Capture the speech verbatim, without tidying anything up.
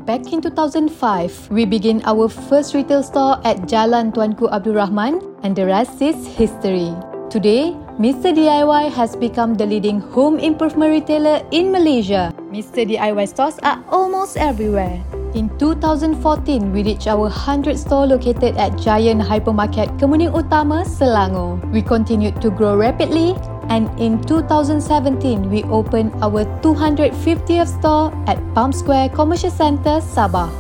back in two thousand five, we began our first retail store at Jalan Tuanku Abdul Rahman, and the rest is history. Today, Mister D I Y has become the leading home improvement retailer in Malaysia. Mister D I Y stores are almost everywhere. In two thousand fourteen, we reached our one hundredth store located at Giant Hypermarket Kemuning Utama, Selangor. We continued to grow rapidly, and in two thousand seventeen, we opened our two hundred fiftieth store at Palm Square Commercial Centre, Sabah.